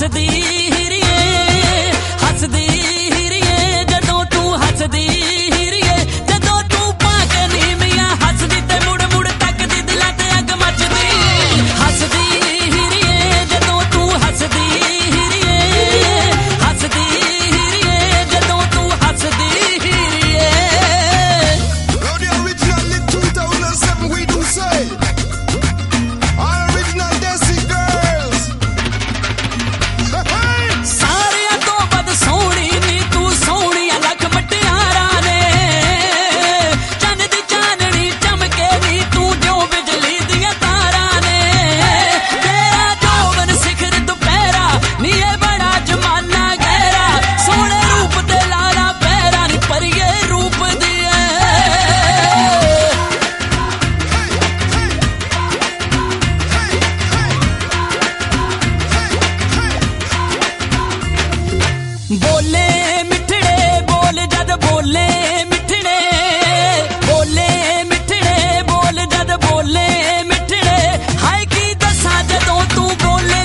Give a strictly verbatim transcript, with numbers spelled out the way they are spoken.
ਹੱਸਦੀ ਹੀਰੀਏ ਹੱਸਦੀ ਹੀਰੀਏ ਜਦੋਂ ਤੂੰ ਹੱਸਦੀ ਹੀਰੀਏ ਜਦੋਂ ਤੂੰ ਪਾ ਕੇ ਨੀਵੀਆਂ ਹੱਸਦੀ ਤੇ ਮੁੜ ਮੁੜ ਤੱਕਦੀ ਦਿਲਾਂ ਤੇ ਅੱਗ ਮੱਚਦੀ ਹੱਸਦੀ ਹੀਰੀਏ ਜਦੋਂ ਤੂੰ ਹੱਸਦੀ ਹੀਰੀਏ ਹੱਸਦੀ ਹੀਰੀਏ ਜਦੋਂ ਤੂੰ ਹੱਸਦੀ ਹੀਰੀਏ Now the original in two thousand seven we do say our original Desi girls. ਸਾਰਿਆਂ ਤੋਂ ਵੱਧ ਸੋਹਣੀ ਨੀ ਤੂੰ ਸੋਹਣੀਆਂ ਲੱਖ ਮਟਿਆਰਾਂ ਨੇ ਚੰਨ ਦੀ ਚਾਨਣੀ ਚਮਕੇ ਨੀ ਤੂੰ ਜਿਉਂ ਬਿਜਲੀ ਦੀਆਂ ਤਾਰਾਂ ਨੇ ਤੇਰਾ ਜੋਬਨ ਸਿਖਰ ਦੁਪਹਿਰਾ ਨੀ ਇਹ ਬੜਾ ਜਮਾਨਾ ਗਹਿਰਾ ਸੋਹਣੇ ਰੂਪ ਤੇ ਲਾਲਾ ਪੈਰਾ ਨੀ ਪਰੀਏ ਰੂਪ ਦੀ ਬੋਲੇ ਮਿੱਠੜੇ ਬੋਲ ਜਦ ਬੋਲੇ ਮਿੱਠੜੇ ਬੋਲੇ ਮਿੱਠੜੇ ਬੋਲ ਜਦ ਬੋਲੇ ਮਿੱਠੜੇ ਹਾਏ ਕੀ ਦੱਸਾਂ ਜਦੋਂ ਤੂੰ ਬੋਲੇ